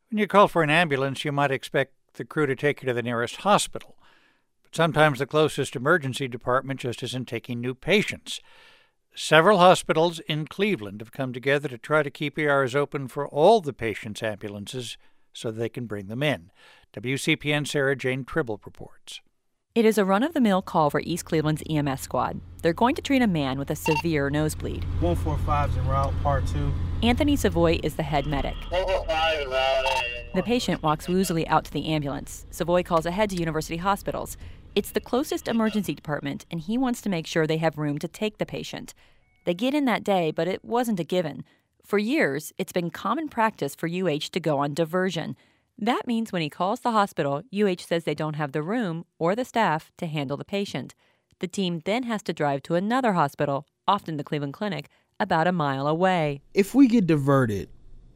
When you call for an ambulance, you might expect the crew to take you to the nearest hospital. But sometimes the closest emergency department just isn't taking new patients. Several hospitals in Cleveland have come together to try to keep ERs open for all the patients' ambulances so they can bring them in. WCPN's Sarah Jane Tribble reports. It is a run-of-the-mill call for East Cleveland's EMS squad. They're going to treat a man with a severe nosebleed. 145's en route, part 2. Anthony Savoy is the head medic. The patient walks woozily out to the ambulance. Savoy calls ahead to University Hospitals. It's the closest emergency department, and he wants to make sure they have room to take the patient. They get in that day, but it wasn't a given. For years, it's been common practice for UH to go on diversion. That means when he calls the hospital, UH says they don't have the room or the staff to handle the patient. The team then has to drive to another hospital, often the Cleveland Clinic, about a mile away. If we get diverted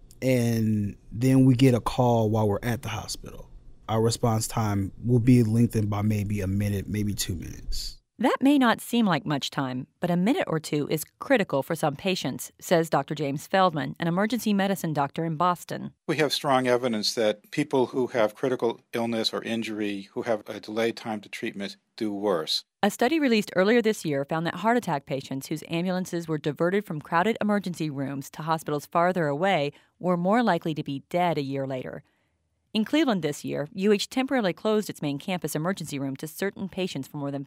and then we get a call while we're at the hospital, our response time will be lengthened by maybe a minute, maybe 2 minutes. That may not seem like much time, but a minute or two is critical for some patients, says Dr. James Feldman, an emergency medicine doctor in Boston. We have strong evidence that people who have critical illness or injury, who have a delayed time to treatment, do worse. A study released earlier this year found that heart attack patients whose ambulances were diverted from crowded emergency rooms to hospitals farther away were more likely to be dead a year later. In Cleveland this year, UH temporarily closed its main campus emergency room to certain patients for more than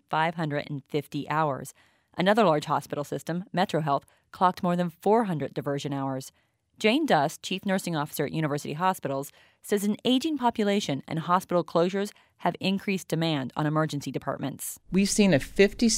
550 hours. Another large hospital system, MetroHealth, clocked more than 400 diversion hours. Jane Dust, chief nursing officer at University Hospitals, says an aging population and hospital closures have increased demand on emergency departments. We've seen a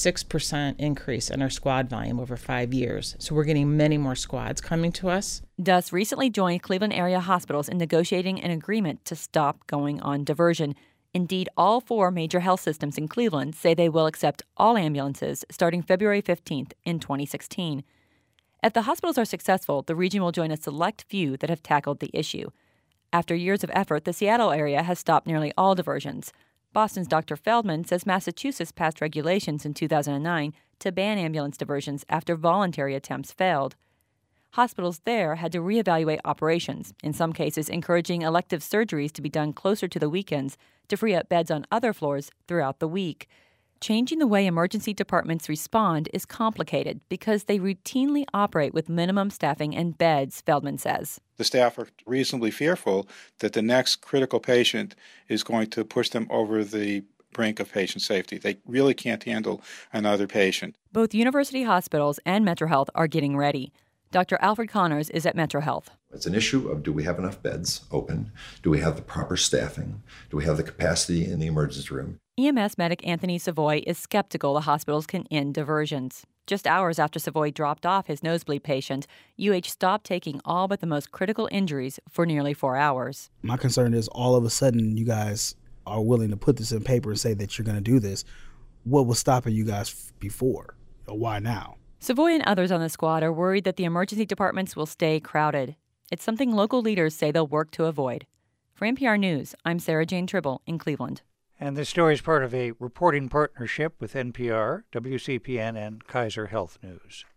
56% increase in our squad volume over 5 years, so we're getting many more squads coming to us. Dust recently joined Cleveland area hospitals in negotiating an agreement to stop going on diversion. Indeed, all 4 major health systems in Cleveland say they will accept all ambulances starting February 15th in 2016. If the hospitals are successful, the region will join a select few that have tackled the issue. After years of effort, the Seattle area has stopped nearly all diversions. Boston's Dr. Feldman says Massachusetts passed regulations in 2009 to ban ambulance diversions after voluntary attempts failed. Hospitals there had to reevaluate operations, in some cases encouraging elective surgeries to be done closer to the weekends to free up beds on other floors throughout the week. Changing the way emergency departments respond is complicated because they routinely operate with minimum staffing and beds, Feldman says. The staff are reasonably fearful that the next critical patient is going to push them over the brink of patient safety. They really can't handle another patient. Both university hospitals and MetroHealth are getting ready. Dr. Alfred Connors is at MetroHealth. It's an issue of, do we have enough beds open? Do we have the proper staffing? Do we have the capacity in the emergency room? EMS medic Anthony Savoy is skeptical the hospitals can end diversions. Just hours after Savoy dropped off his nosebleed patient, UH stopped taking all but the most critical injuries for nearly 4 hours. My concern is all of a sudden you guys are willing to put this in paper and say that you're going to do this. What was stopping you guys before? Or why now? Savoy and others on the squad are worried that the emergency departments will stay crowded. It's something local leaders say they'll work to avoid. For NPR News, I'm Sarah Jane Tribble in Cleveland. And this story is part of a reporting partnership with NPR, WCPN, and Kaiser Health News.